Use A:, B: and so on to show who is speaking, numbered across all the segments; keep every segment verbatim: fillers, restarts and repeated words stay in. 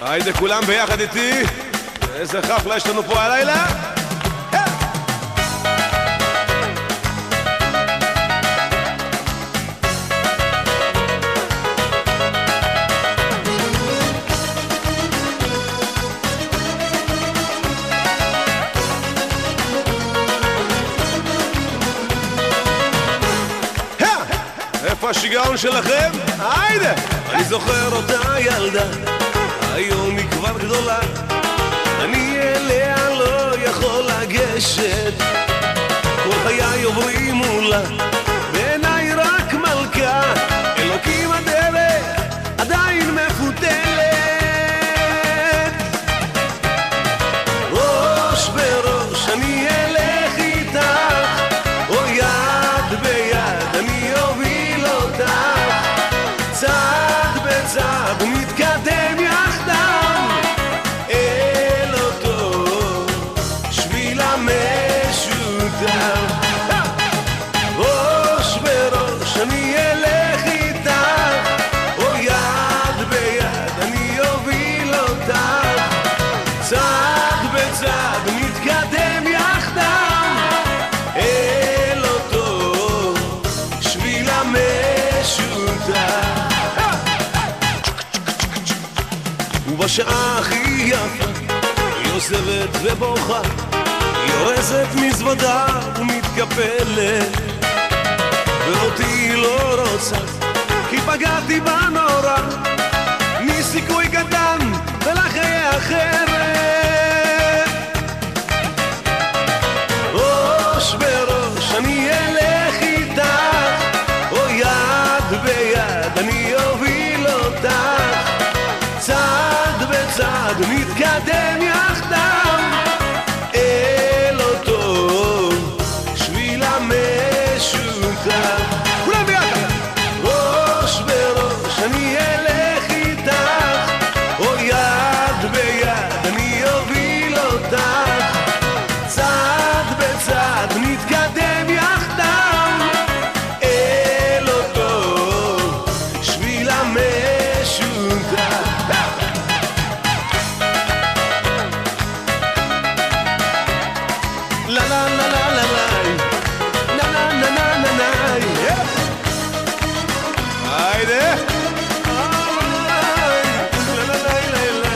A: היידה כולם ביחד איתי. איזה חפלה יש לנו פה הלילה. איפה השיגעון שלכם? היידה! אני זוכר אותה ילדה, היום היא כבר גדולה, אני אליה לא יכול לגשת, כל חיי עוברים מולה, בעיניי רק מלכה, אלוקים הדרך עדיין מפותלת. ראש בראש אני אלך איתך, או יד ביד אני אוביל אותך, צעד בצעד נתקדם יחדיו אל אותו שביל המשותף. ראש בראש אני אלך איתך, או יד ביד אני אוביל אותך, צעד בצעד נתקדם יחדיו אל אותו שביל המשותף. ובשעה הכי יפה היא עוזבת ובוכה, היא אורזת מזוודה ומתקפלת, ואותי לא רוצה כי פגעתי בה נורא, מסיכוי קטן ולחיי אחרת. ראש בראש אני אלך איתך, או יד ביד אני אוביל אותך, צעד בצעד נתקדם יחדיו אל אותו שביל המשותף. כולם ביחד! ראש בראש אני אלך איתך, או יד ביד אני אוביל אותך, צעד בצעד נתקדם יחדיו אל אותו שביל המשותף. La la la la la la la la la la la la. Haydi. La la la la la.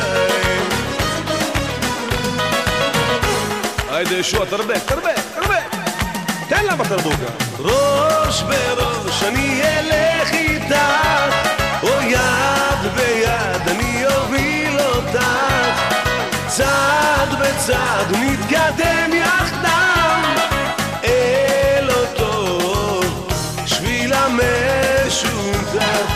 A: Haydi شو تربك تربك تربك. תן לה בתרבוקה. ראש בראש אני אלך איתך, או יד ביד אני אוביל אותך, צעד בצעד נתקדם יחדיו אל אותו שביל המשותף.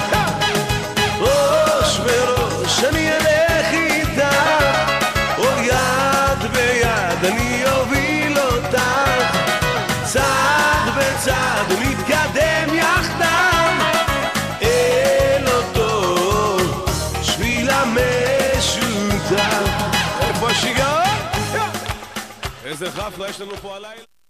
A: ראש בראש אני אלך איתך, או יד ביד אני אוביל אותך, צעד בצעד נתקדם יחדיו אל אותו שביל המשותף. איפה השיגעון? איזה חפלה יש לנו פה הלילה.